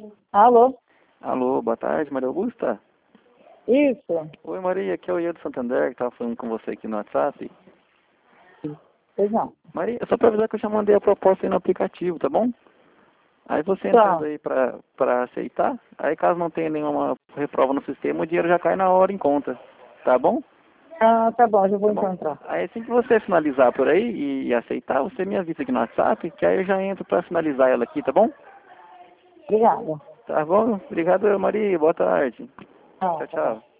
Alô? Alô, boa tarde, Maria Augusta? Isso? Oi, Maria, aqui é o Ian do Santander, que estava falando com você aqui no WhatsApp. Pois não. Maria, só para avisar que eu já mandei a proposta aí no aplicativo, tá bom? Aí você entrando Tá. aí pra aceitar, aí caso não tenha nenhuma reprova no sistema, o dinheiro já cai na hora em conta, tá bom? Ah, tá bom, já vou Tá bom? encontrar. Aí assim que você finalizar por aí e aceitar, você me avisa aqui no WhatsApp, que aí eu já entro para finalizar ela aqui, tá bom? Obrigada. Tá bom? Obrigado, Maria, boa tarde. Ah, Tchau, tá bom. tchau.